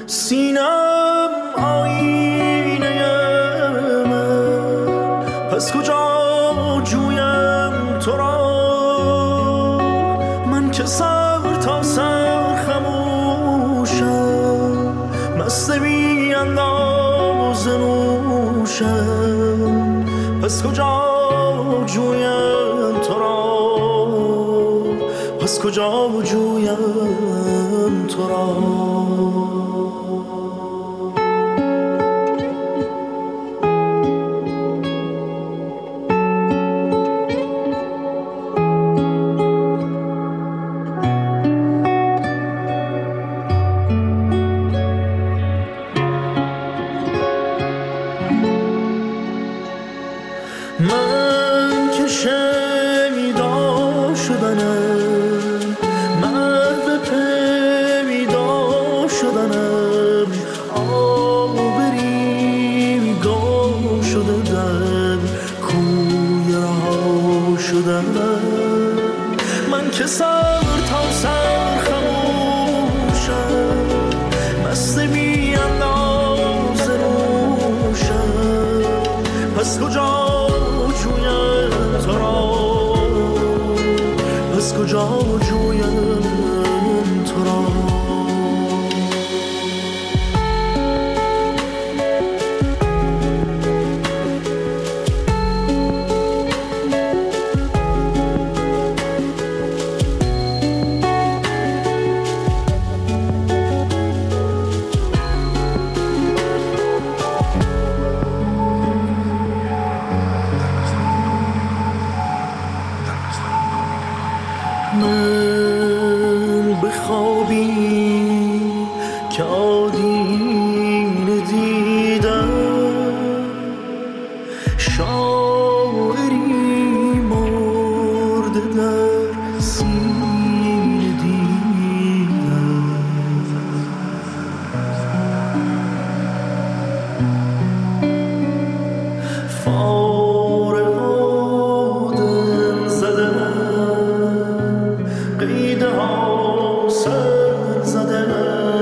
سینم آینه من، پس کجا جویم تو را؟ من که سر تا سر خموشم، مست بی انداز نوشم، پس کجا جویم تو را؟ پس کجا جویم تو را؟ من که شنیدا شدنم، مرد پیدا شدنم، آبری گم شده در کوی رها شدنم. من که سر تا سر خموشم، مست بی انداز نوشم، پس کجا پس کجا جویم تو را؟ من بخوابی که آدینه دیدم، شاعری مرده در سینه دیدم. فارغ آدم زدم، قیده ها سر زدم،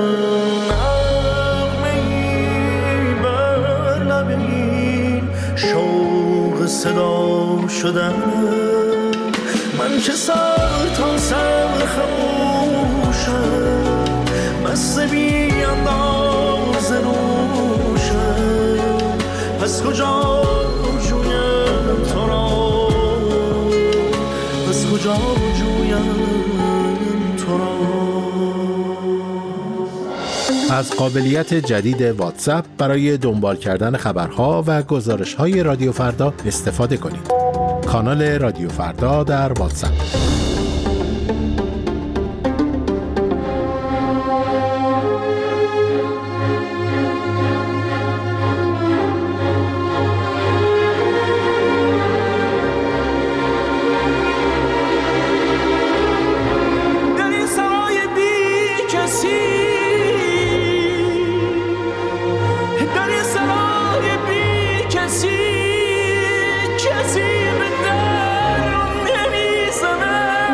نغمه‌ای بر لبین شوق صدا شدم. من که سر تا سر خموشم، مست بی انداز نوشم، پس کجا جویم تو را؟ پس کجا جویم تو را؟ از قابلیت جدید واتساپ برای دنبال کردن خبرها و گزارش‌های رادیو فردا استفاده کنید. کانال رادیو فردا در واتساپ. کسی به در نمیزنه.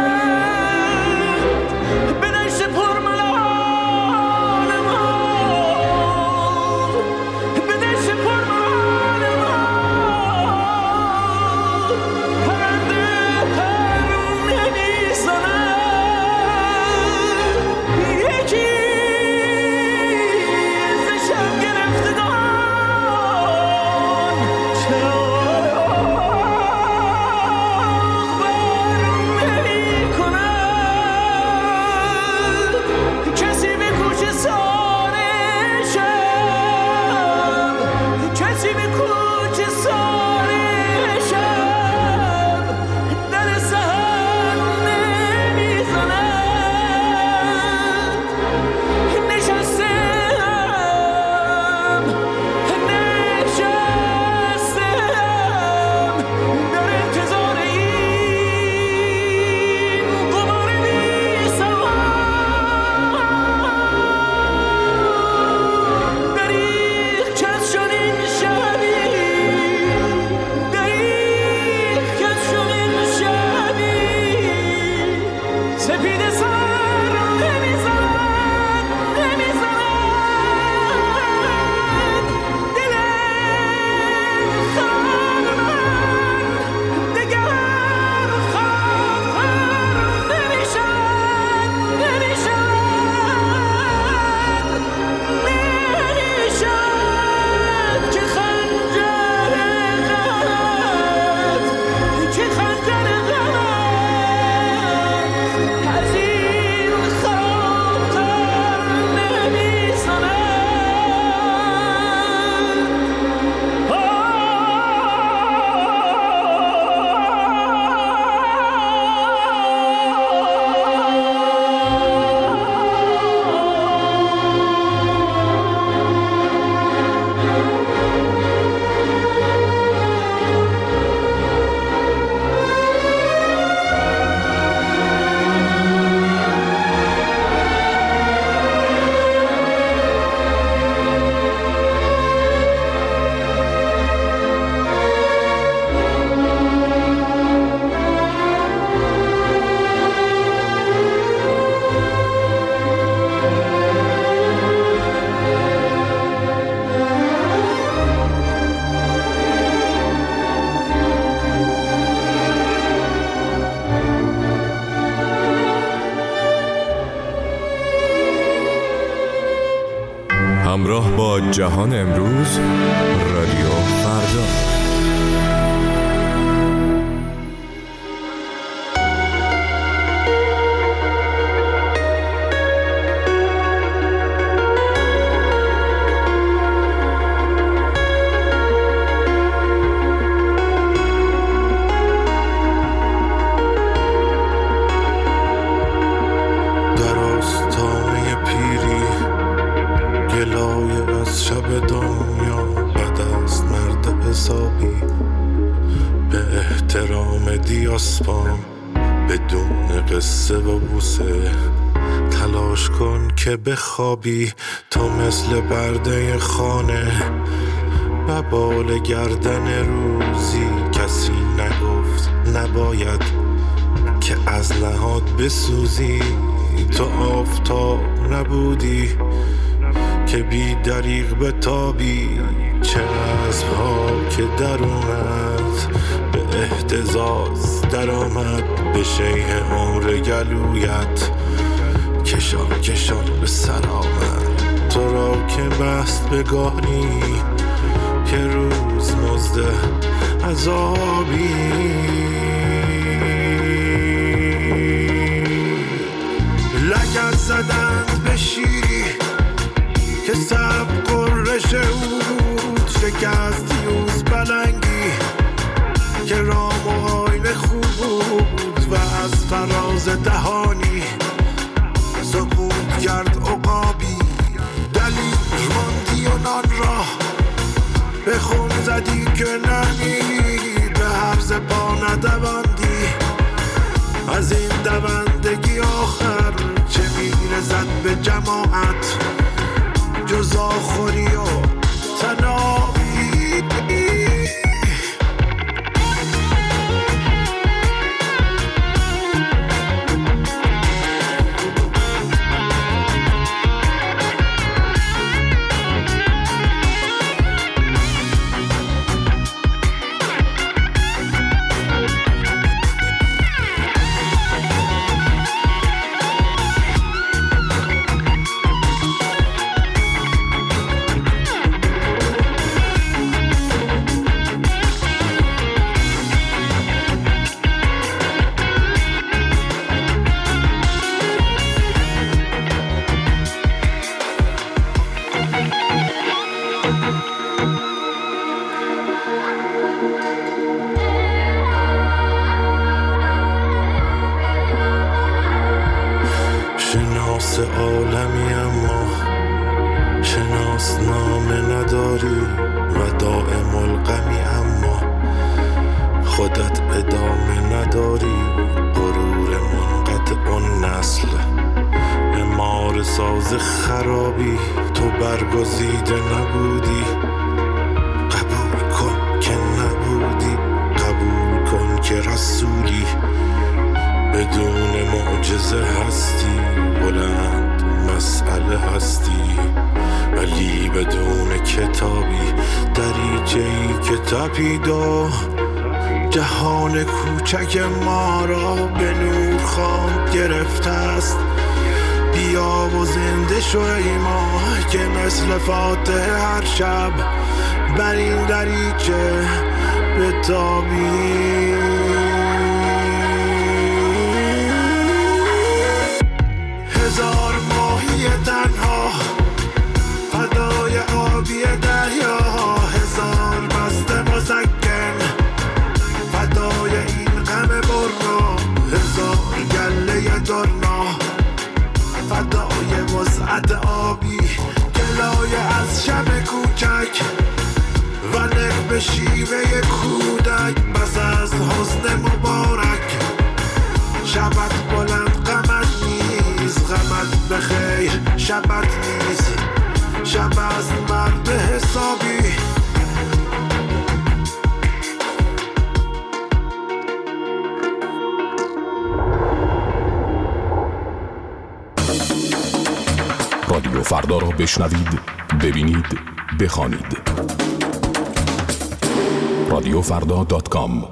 همراه با جهان امروز، رادیو فردا. دیاسپام بدون قصه و بوسه، تلاش کن که بخوابی تا مثل برده خانه. ببال گردن روزی کسی نگفت نباید که از نهاد بسوزی. تو آفتاب نبودی که بی دریغ بتابی، چه اسب‌ها که درونت به اهتزاز در آمد. به شیء عمر گلویت کشان کشان به سر آمد. تو را که بست به گاری که روز مزد عذابی. لگد زدند به شیری که سب قرش بود، شکست یوز بلنگی که رام و آینه خوب بود و از فراز دهانی سکوت کرد عقابی. دلیل ماندی و نان را به خون زدی که نمی به حرز پا ندواندی. از این دوندگی آخر چه میرزد به جماعت جز آخوری و تنابی. شناس عالمی اما شناس نامه نداری و دائم الغمی اما خودت ادامه نداری. غرور منقطع اون نسل امار ساز خرابی. تو برگزیده نبودی، قبول کن که نبودی. قبول کن که رسولی بدون معجزه هستی. بلند مسئله هستی ولی بدون کتابی. دریچه‌ای که تپید و جهان کوچک ما را به نور خواند گرفته است. بیا و زنده شو ای ما که مثل فاتح هر شب بر این دریچه بتابی. هزار ماهی تنها فدای آبی دریا، هزار بسته مسکن فدای این غم برنا، هزار گله درنا فدای وسعت آبی. گلایه از شب کوچک و نق به شیوه کودک، بس از حسن مبارک شبت بلند غمت نیز. غمت بخیر شبت نیز، شب از مرد حسابی. رادیو فردا را بشنوید، ببینید، بخوانید. رادیوفردا.com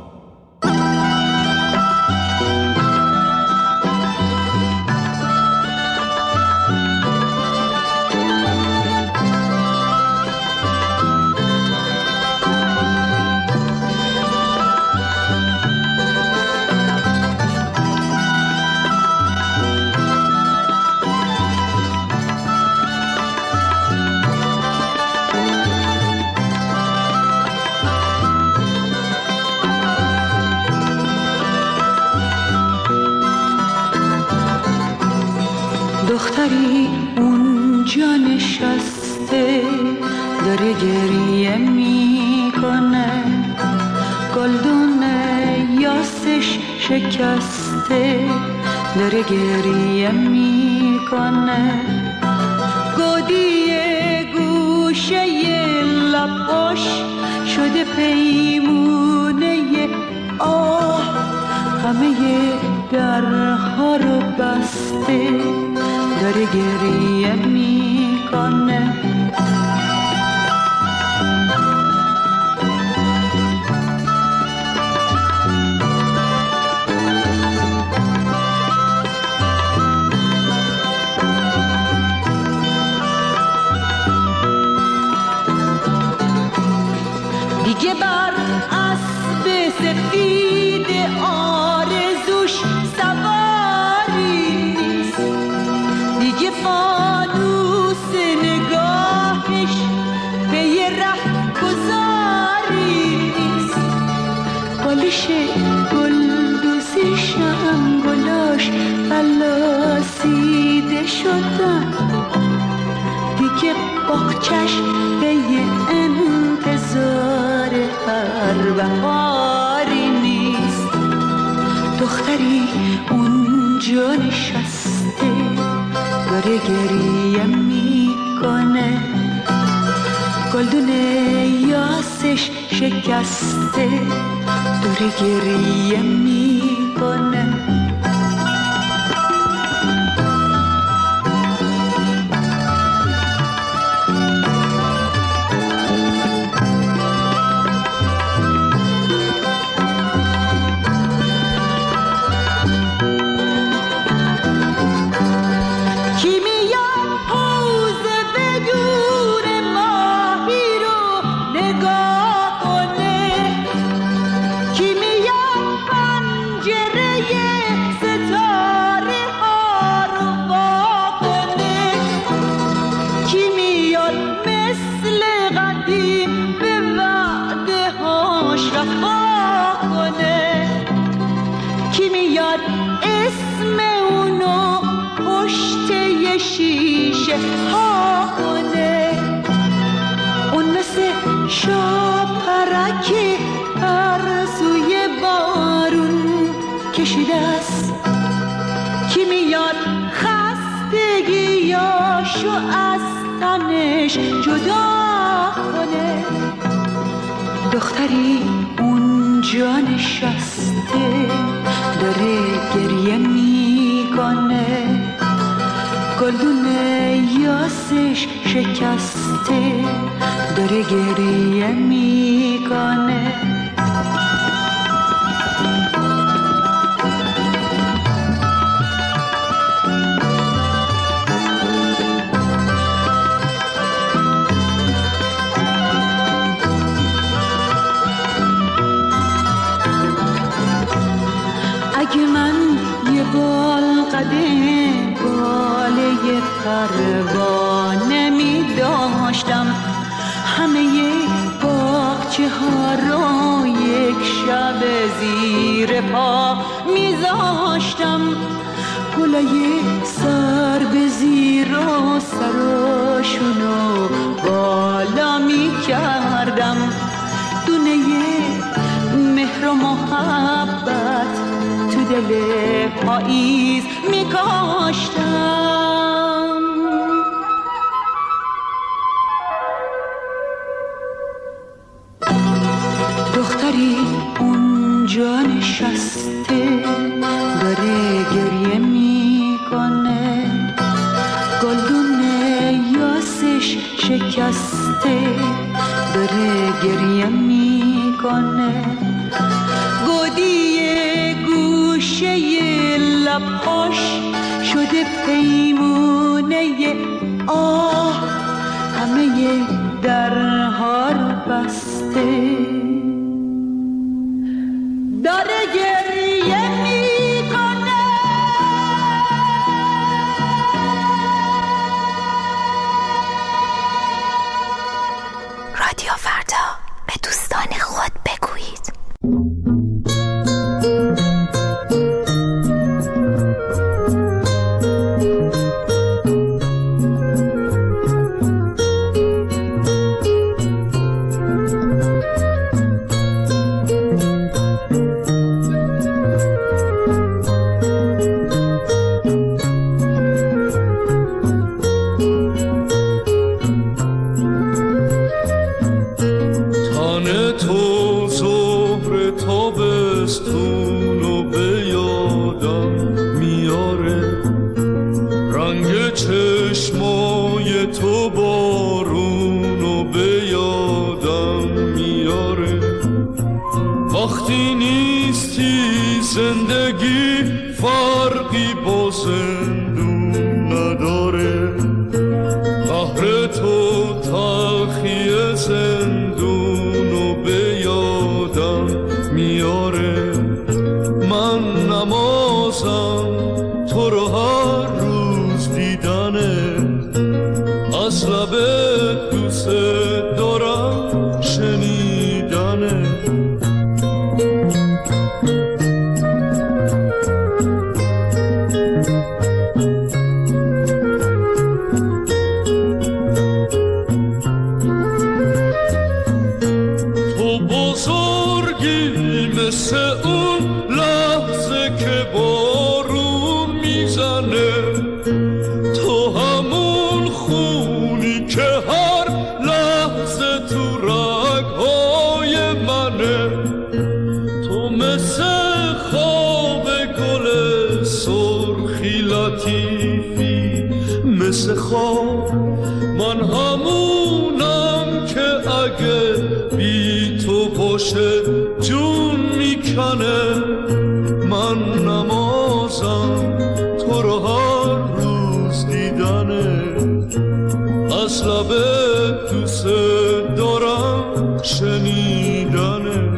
بسته داره گریه میکنه، گلدون یاسش شکسته داره گریه میکنه، گودی گوشه لباش شده پیمونه آه، همه درها رو بسته داره گریه میکنه. دیگه بر اسب سفید آرزوش سواری نیست، دیگه فانوس نگاهش به یه ره گذاری نیست، بالش گلدوزیش هم گلاش فلاسیده شدن، دیگه باغچش به یه انتظار هر بهاری نیست، دختری اونجا نشسته داره گریه میکنه، گلدون یاسش شکسته داره گریه میکنه. شاپرک ارزوی بارون کشیده است، کی میاد خستگیاشو از تنش جدا کنه، دختری اونجا نشسته داره گریه میکنه، گلدون یاسش شکسته داره گریه میکنه. اگه من یه بال قدم باله پروانه می داشتم، همه باغچه ها رو یک شب زیر پا میذاشتم، گلای سر به زیر و سراشونو بالا میکردم، دونه مهر و محبت تو دل پاییز میکاشتم. دختری اونجا نشسته داره گریه میکنه، گلدون یاسش شکسته داره گریه میکنه، گودی گوشه لبهاش شده پیمونه آه، همه درها رو بسته داره گریه میکنه. رادیو فردا، به دوستان خود بگویید. زندگی فرقی با زندون نداره، قهر تو تلخی زندونو به یادم میاره. من نمازم تو رو هر روز دیدنه، از لب دوست دارم شنیدنه. تو بزرگی مثل اون لحظه که بارون میزنه، تو همون خونی که هر لحظه تو رگ‌های منه. تو مثل خواب گل سرخی لطیفی، مثل خواب من همونم که اگه بی تو باشه جون میکنه. من نمازم تو رو هر روز دیدنه، از لب دوست دارم شنیدنه.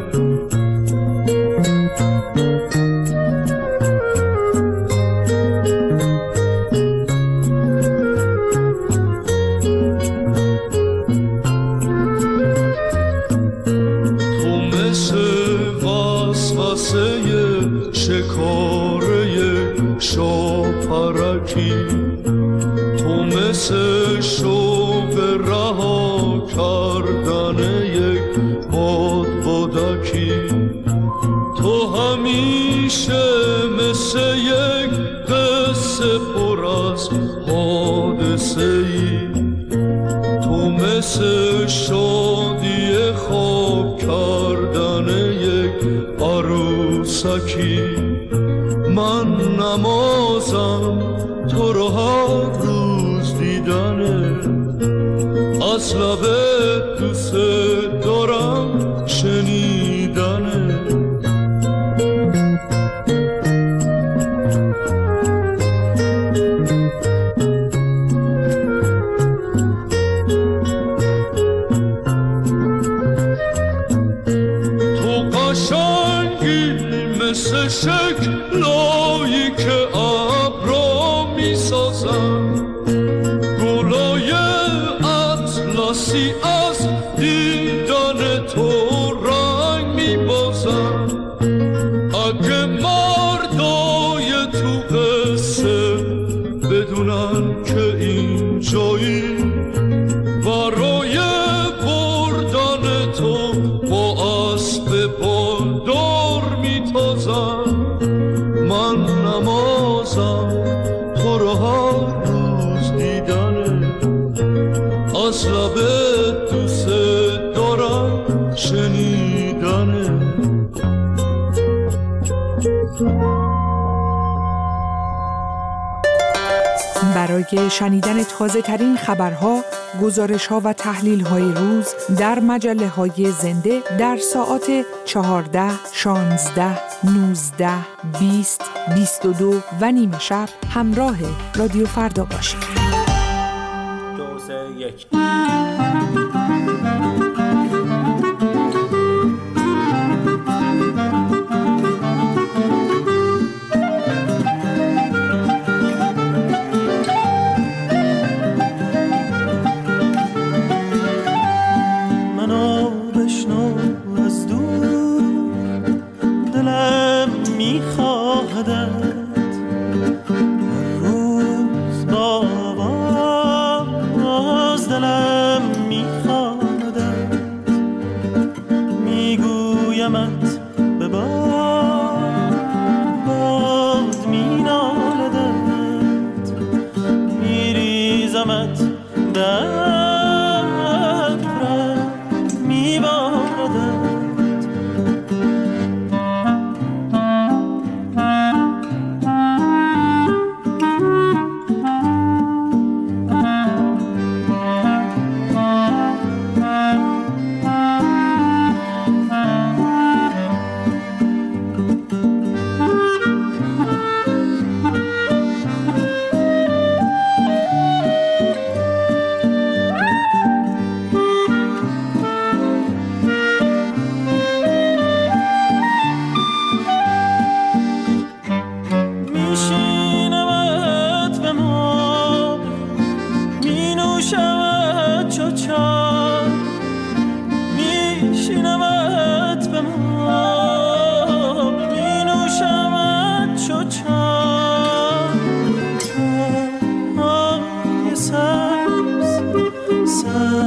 شکاره شاپرکی، تو مثل شوق رها کردن یک بادکی، تو همیشه مثل یک قصه پر از حادثه ای، تو مثل شادی خواب کردن یک عروسکی. من نمازم تو رو هر روز دیدنه، از لب دوست دارم شنیدنه. مثل شکلایی که ابرا میسازن، گلای اطلسی از دیدن تو رنگ میبازن. اگه مردای تو قصه بدونن که این جایی برای بردن تو با اسب بالدار میتازن، من نمازم تو رو هر روز دیدنه، از لب دوست دارم شنیدنه. برای شنیدن تازه ترین خبرها، گزارش‌ها و تحلیل‌های روز در مجله‌های زنده در ساعات 14، 16، 19، 20، 22 و نیمه شب همراه رادیو فردا باشید. 2 3 1 روز با آواز دلم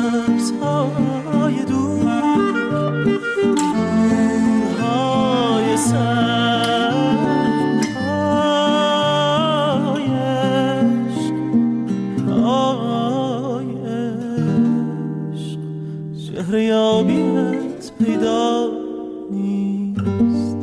مرزهای دور، دورهای سخت های عشق، چهره یابیت پیدا نیست.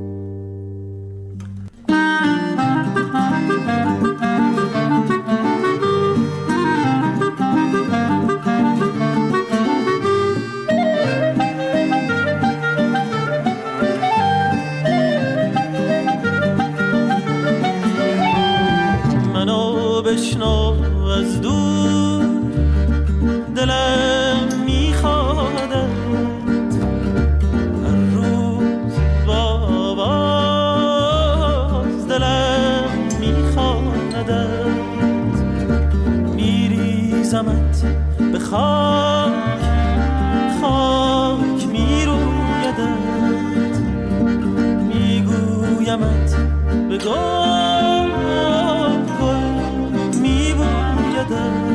منو بشنو از دور، دلم میخوادت هر روز با آواز، دلم میخوادت میریزمت به خاک، خاک میرویدت، میگویمت به گل، گل میبویدت.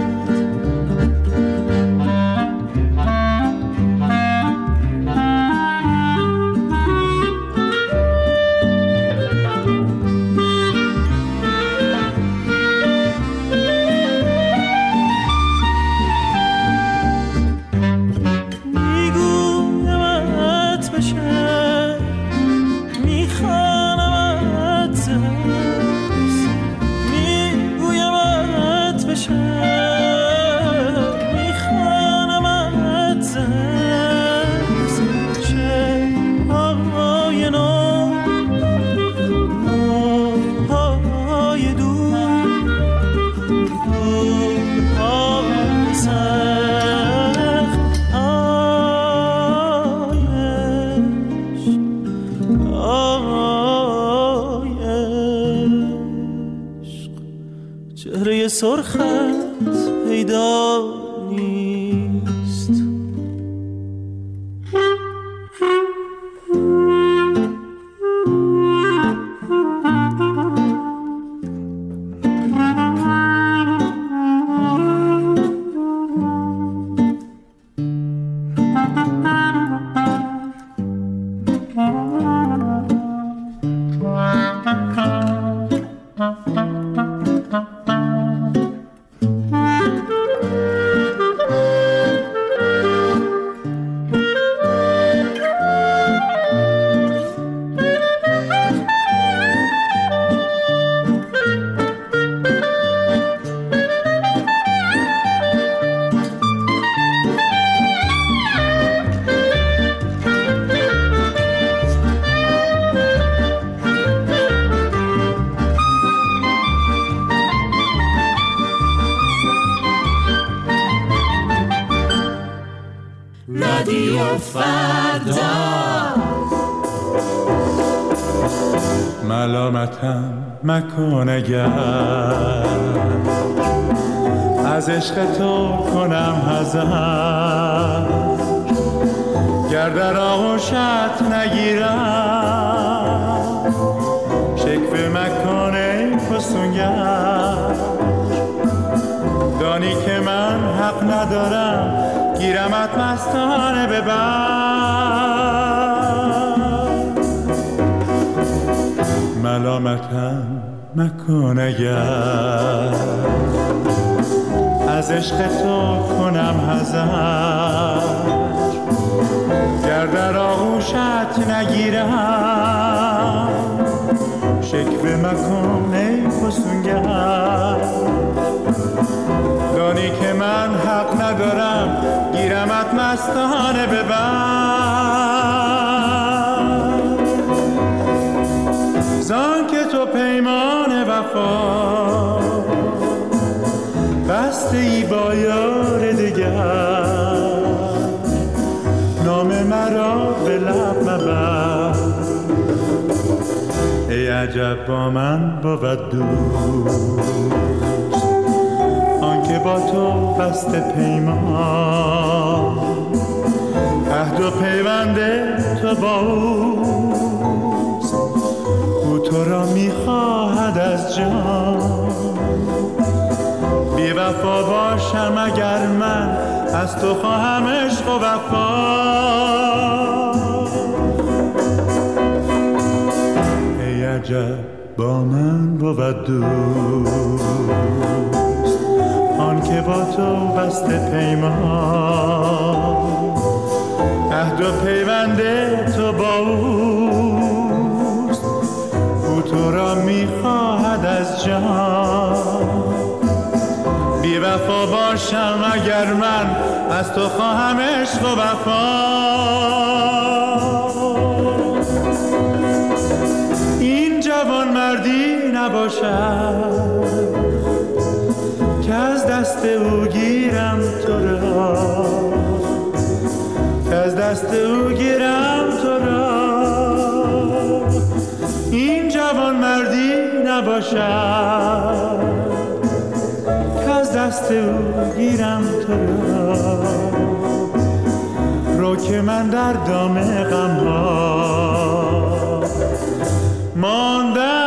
چهره سرخت پیدا نیست. رادیو فردا. ملامتم مکن اگر از عشق تو کنم حذر، گر در آغوشت نگیرم شکوه مکن ای فسونگر. دانی که من حق ندارم گیرمت مستانه ببر. ملامتم مکن اگر از عشق تو کنم حذر، گر در آغوشت نگیرم شکوه مکن ای فسونگر. دانی که من حق ندارم گیرمت مستانه ببر. زان که تو پیمان وفا بسته ای با یار دگر، نام مرا به لب مبر. ای عجب با من بود دوست آنکه با تو بسته پیمان، عهد و پیوند تو با اوست، او تو را میخواهد از جان. بی وفا باشم اگر من از از تو خواهم عشق و وفا. ای عجب با من بود دوست، آن که با تو بسته پیمان، عهد و پیوند تو با اوست، او تو را میخواهد از جان. بی وفا باشم اگر من از تو خواهم عشق و وفا. این جوان مردی نباشد که از دست او گیرم تو را، که از دست او گیرم تو را. این جوان مردی نباشد که از دست او گیرم تو را. رو که من در دام غم ها ماندم